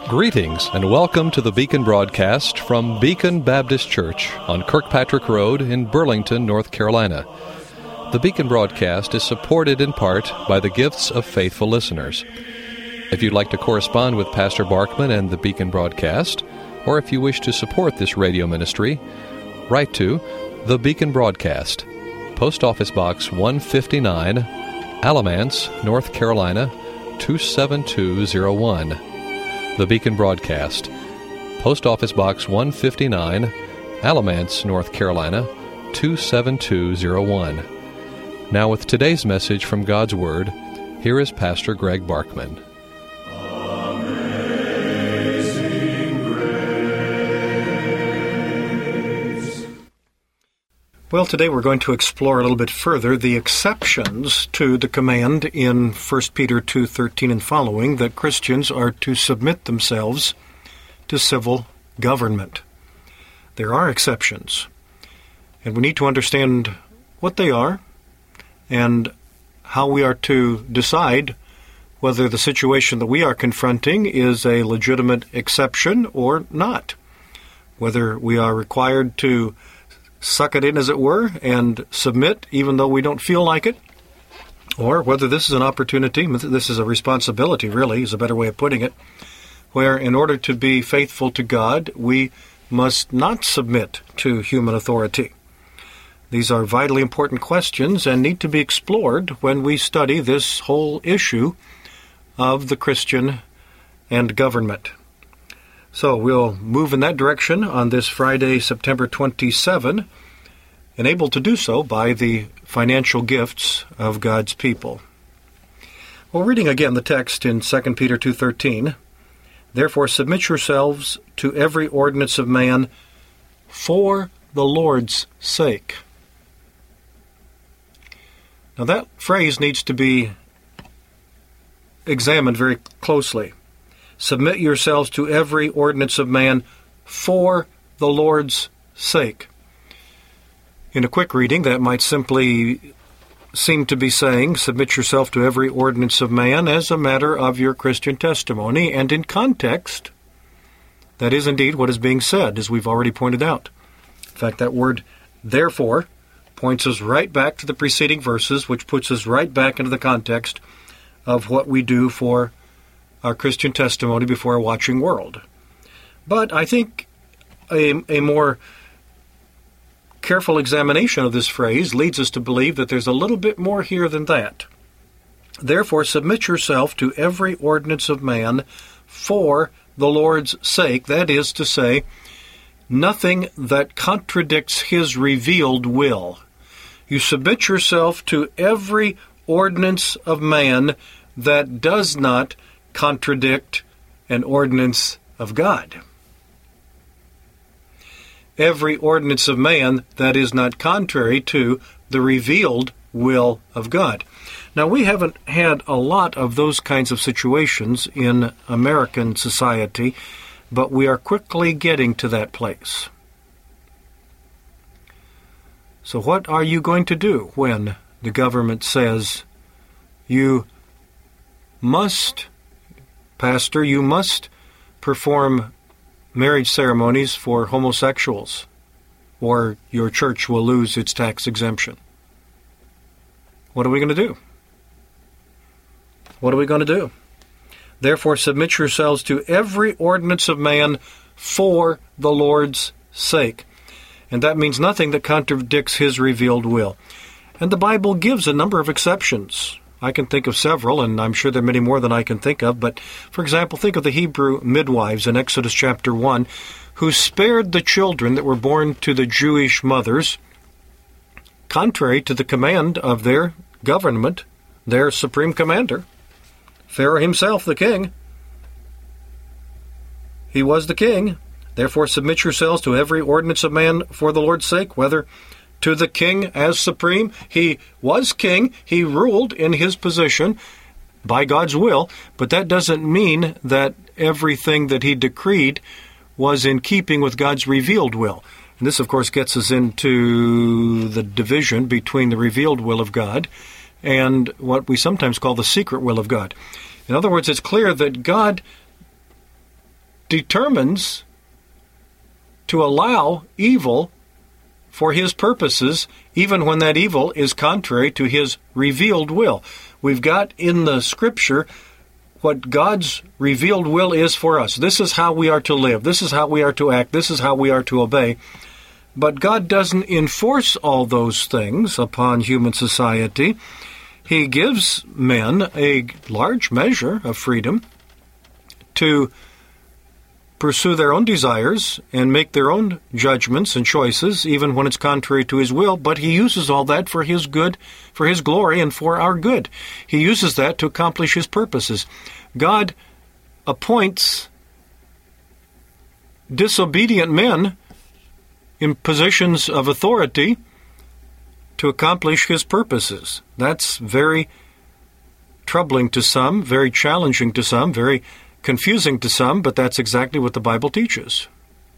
Greetings and welcome to the Beacon broadcast from Beacon Baptist Church on Kirkpatrick Road in Burlington, North Carolina. The Beacon broadcast is supported in part by the gifts of faithful listeners. If you'd like to correspond with Pastor Barkman and the Beacon broadcast, or if you wish to support this radio ministry, write to The Beacon Broadcast, Post Office Box 159, Alamance, North Carolina, 27201. The Beacon Broadcast, Post Office Box 159, Alamance, North Carolina, 27201. Now with today's message from God's Word, here is Pastor Greg Barkman. Well, today we're going to explore a little bit further the exceptions to the command in 1 Peter 2:13 and following that Christians are to submit themselves to civil government. There are exceptions, and we need to understand what they are and how we are to decide whether the situation that we are confronting is a legitimate exception or not, whether we are required to suck it in, as it were, and submit even though we don't feel like it, or whether this is an opportunity, this is a responsibility, really, is a better way of putting it, where in order to be faithful to God, we must not submit to human authority. These are vitally important questions and need to be explored when we study this whole issue of the Christian and government. So we'll move in that direction on this Friday, September 27, and able to do so by the financial gifts of God's people. Well, reading again the text in 2 Peter 2:13, "Therefore submit yourselves to every ordinance of man for the Lord's sake." Now that phrase needs to be examined very closely. Submit yourselves to every ordinance of man for the Lord's sake. In a quick reading, that might simply seem to be saying, submit yourself to every ordinance of man as a matter of your Christian testimony, and in context, that is indeed what is being said, as we've already pointed out. In fact, that word, therefore, points us right back to the preceding verses, which puts us right back into the context of what we do for our Christian testimony before a watching world. But I think a more careful examination of this phrase leads us to believe that there's a little bit more here than that. Therefore, submit yourself to every ordinance of man for the Lord's sake. That is to say, nothing that contradicts His revealed will. You submit yourself to every ordinance of man that does not contradict an ordinance of God. Every ordinance of man that is not contrary to the revealed will of God. Now, we haven't had a lot of those kinds of situations in American society, but we are quickly getting to that place. So what are you going to do when the government says, you must, Pastor, you must perform marriage ceremonies for homosexuals, or your church will lose its tax exemption? What are we going to do? What are we going to do? Therefore, submit yourselves to every ordinance of man for the Lord's sake. And that means nothing that contradicts His revealed will. And the Bible gives a number of exceptions. I can think of several, and I'm sure there are many more than I can think of. But, for example, think of the Hebrew midwives in Exodus chapter 1, who spared the children that were born to the Jewish mothers, contrary to the command of their government, their supreme commander, Pharaoh himself, the king. He was the king. Therefore, submit yourselves to every ordinance of man for the Lord's sake, whether to the king as supreme. He was king. He ruled in his position by God's will, but that doesn't mean that everything that he decreed was in keeping with God's revealed will. And this, of course, gets us into the division between the revealed will of God and what we sometimes call the secret will of God. In other words, it's clear that God determines to allow evil for his purposes, even when that evil is contrary to his revealed will. We've got in the Scripture what God's revealed will is for us. This is how we are to live. This is how we are to act. This is how we are to obey. But God doesn't enforce all those things upon human society. He gives men a large measure of freedom to pursue their own desires and make their own judgments and choices, even when it's contrary to his will, but he uses all that for his good, for his glory, and for our good. He uses that to accomplish his purposes. God appoints disobedient men in positions of authority to accomplish his purposes. That's very troubling to some, very challenging to some, very confusing to some, but that's exactly what the Bible teaches.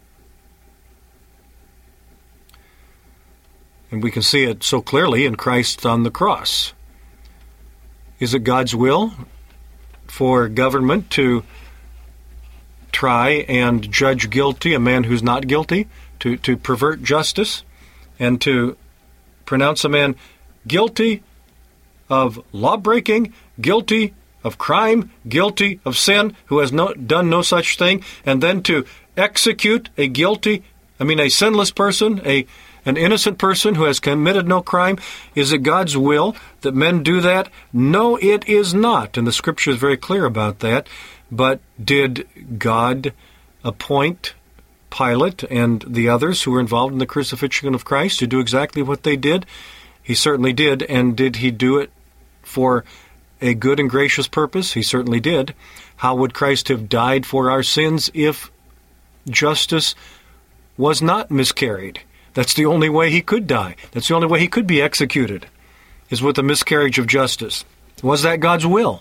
And we can see it so clearly in Christ on the cross. Is it God's will for government to try and judge guilty a man who's not guilty, to pervert justice, and to pronounce a man guilty of law-breaking, guilty of crime, guilty of sin, who has done no such thing, and then to execute a sinless person, an innocent person who has committed no crime? Is it God's will that men do that? No, it is not, and the Scripture is very clear about that. But did God appoint Pilate and the others who were involved in the crucifixion of Christ to do exactly what they did? He certainly did, and did he do it for a good and gracious purpose? He certainly did. How would Christ have died for our sins if justice was not miscarried? That's the only way he could die. That's the only way he could be executed, is with a miscarriage of justice. Was that God's will?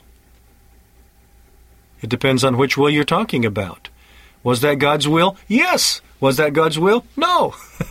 It depends on which will you're talking about. Was that God's will? Yes. Was that God's will? No.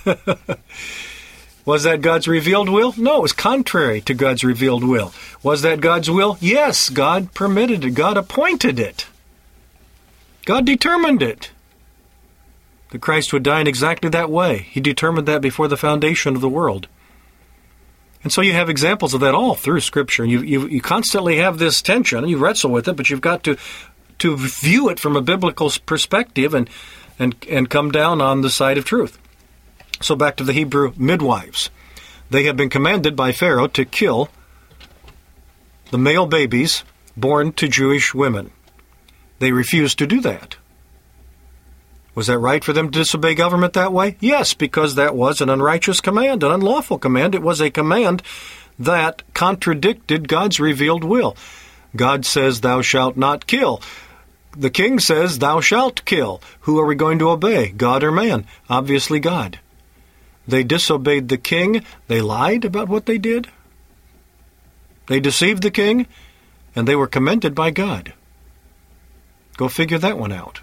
Was that God's revealed will? No, it was contrary to God's revealed will. Was that God's will? Yes, God permitted it. God appointed it. God determined it. That Christ would die in exactly that way. He determined that before the foundation of the world. And so you have examples of that all through Scripture. You constantly have this tension, and you wrestle with it, but you've got to view it from a biblical perspective and come down on the side of truth. So back to the Hebrew midwives. They have been commanded by Pharaoh to kill the male babies born to Jewish women. They refused to do that. Was that right for them to disobey government that way? Yes, because that was an unrighteous command, an unlawful command. It was a command that contradicted God's revealed will. God says, "Thou shalt not kill." The king says, "Thou shalt kill." Who are we going to obey, God or man? Obviously God. They disobeyed the king. They lied about what they did. They deceived the king, and they were commended by God. Go figure that one out.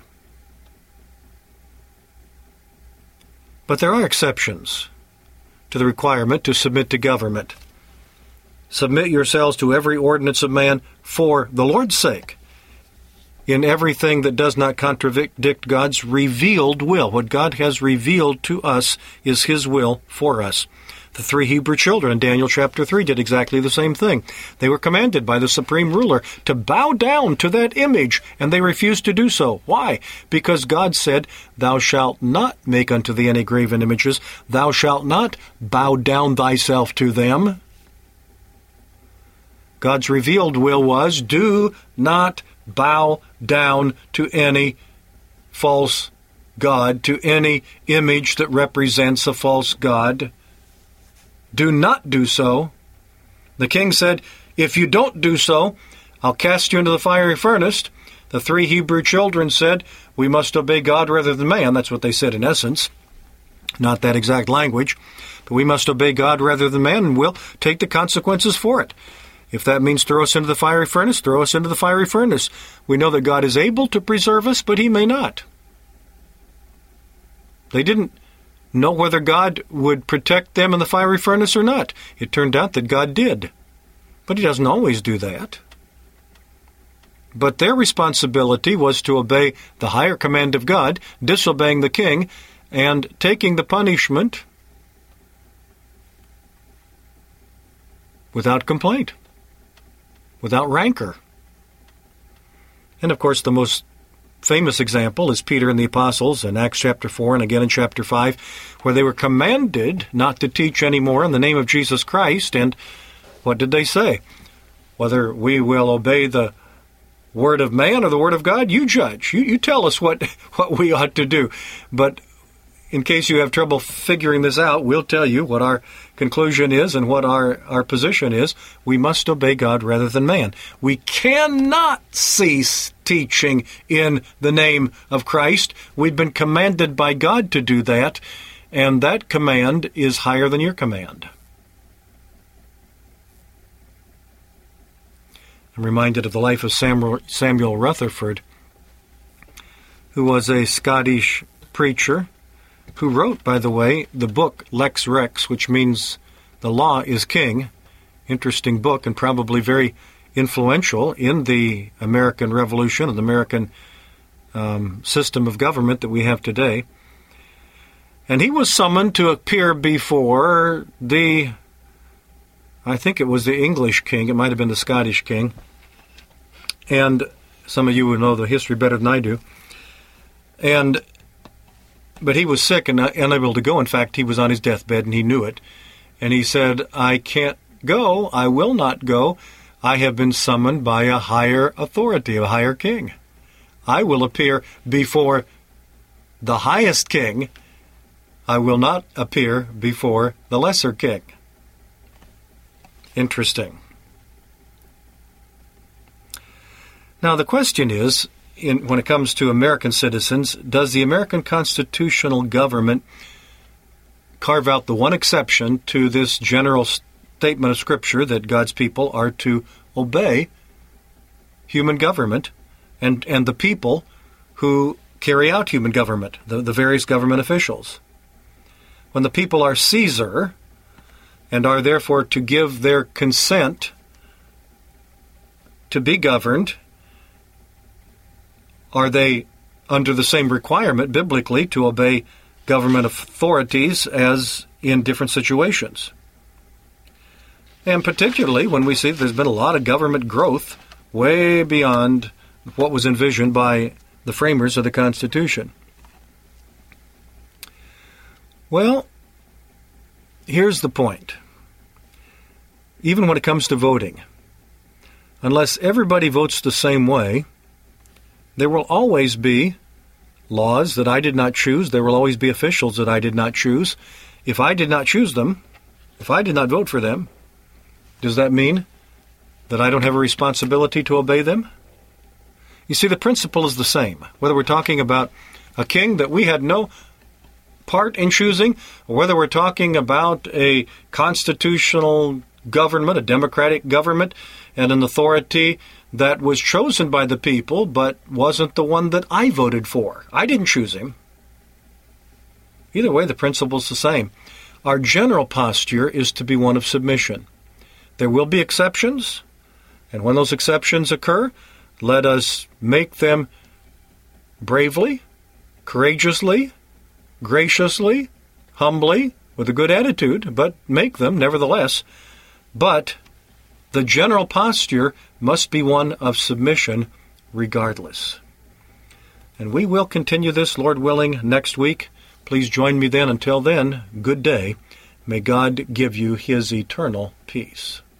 But there are exceptions to the requirement to submit to government. Submit yourselves to every ordinance of man for the Lord's sake, in everything that does not contradict God's revealed will. What God has revealed to us is His will for us. The 3 Hebrew children in Daniel chapter 3 did exactly the same thing. They were commanded by the supreme ruler to bow down to that image, and they refused to do so. Why? Because God said, "Thou shalt not make unto thee any graven images. Thou shalt not bow down thyself to them." God's revealed will was, do not bow down to any false god, to any image that represents a false god. Do not do so. The king said, "If you don't do so, I'll cast you into the fiery furnace." The 3 Hebrew children said, "We must obey God rather than man." That's what they said in essence. Not that exact language. But we must obey God rather than man, and we'll take the consequences for it. If that means throw us into the fiery furnace, throw us into the fiery furnace. We know that God is able to preserve us, but He may not. They didn't know whether God would protect them in the fiery furnace or not. It turned out that God did. But He doesn't always do that. But their responsibility was to obey the higher command of God, disobeying the king, and taking the punishment without complaint, without rancor. And of course, the most famous example is Peter and the apostles in Acts chapter 4 and again in chapter 5, where they were commanded not to teach anymore in the name of Jesus Christ. And what did they say? Whether we will obey the word of man or the word of God, you judge. You tell us what we ought to do. But in case you have trouble figuring this out, we'll tell you what our conclusion is and what our position is. We must obey God rather than man. We cannot cease teaching in the name of Christ. We've been commanded by God to do that, and that command is higher than your command. I'm reminded of the life of Samuel Rutherford, who was a Scottish preacher who wrote, by the way, the book Lex Rex, which means the law is king. Interesting book, and probably very influential in the American Revolution and the American system of government that we have today. And he was summoned to appear before I think it was the English king, it might have been the Scottish king, and some of you will know the history better than I do. But he was sick and unable to go. In fact, he was on his deathbed and he knew it. And he said, I can't go, I will not go. I have been summoned by a higher authority, a higher king. I will appear before the highest king. I will not appear before the lesser king. Interesting. Now the question is, when it comes to American citizens, does the American constitutional government carve out the one exception to this general statement of Scripture that God's people are to obey human government and the people who carry out human government, the various government officials? When the people are Caesar and are therefore to give their consent to be governed, are they under the same requirement biblically to obey government authorities as in different situations? And particularly when we see there's been a lot of government growth way beyond what was envisioned by the framers of the Constitution. Well, here's the point. Even when it comes to voting, unless everybody votes the same way, there will always be laws that I did not choose. There will always be officials that I did not choose. If I did not choose them, if I did not vote for them, does that mean that I don't have a responsibility to obey them? You see, the principle is the same. Whether we're talking about a king that we had no part in choosing, or whether we're talking about a constitutional government, a democratic government, and an authority that was chosen by the people but wasn't the one that I voted for. I didn't choose him. Either way, the principle's the same. Our general posture is to be one of submission. There will be exceptions, and when those exceptions occur, let us make them bravely, courageously, graciously, humbly, with a good attitude, but make them nevertheless. But the general posture must be one of submission regardless. And we will continue this, Lord willing, next week. Please join me then. Until then, good day. May God give you His eternal peace.